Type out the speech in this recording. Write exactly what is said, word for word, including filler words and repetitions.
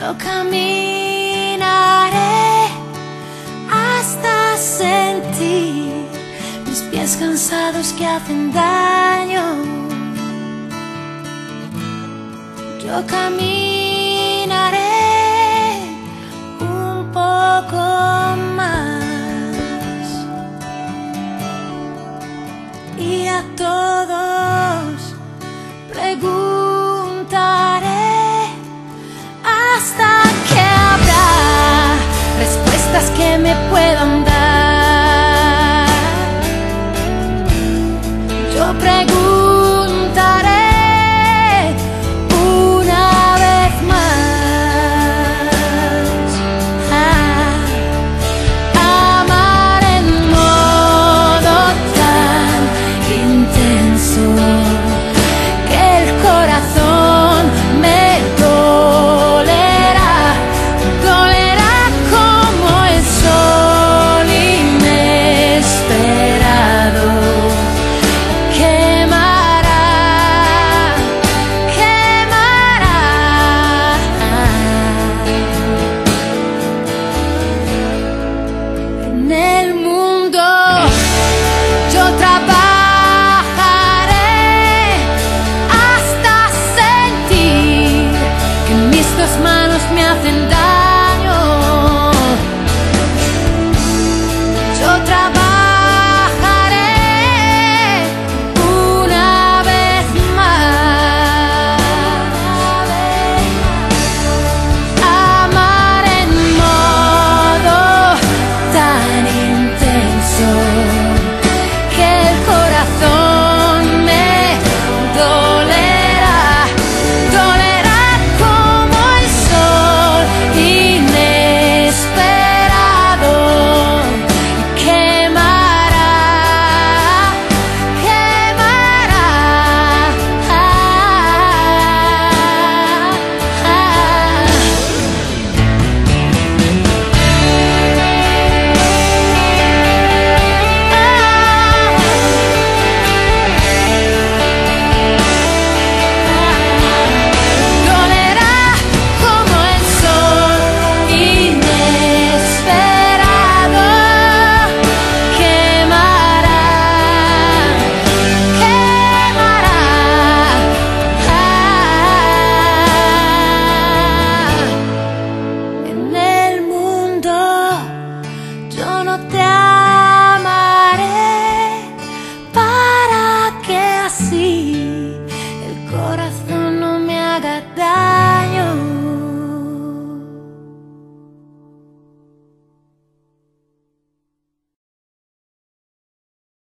Yo caminaré hasta sentir mis pies cansados que hacen daño. Yo caminaré un poco más y a todos preguntaré hasta que habrá respuestas que me puedan dar. Yo preguntaré una vez más. Ah, amar en modo tan intenso que el corazón me dolerá, dolerá como el sol inesperado. Quemará, quemará. En el mundo yo trabajaré hasta sentir que mis dos manos me hacen daño.